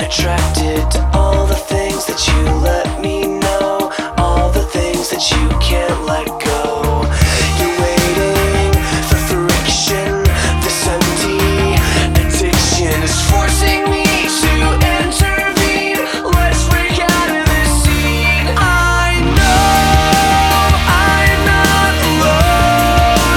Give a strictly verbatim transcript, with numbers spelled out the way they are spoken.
attracted to all the things that you love.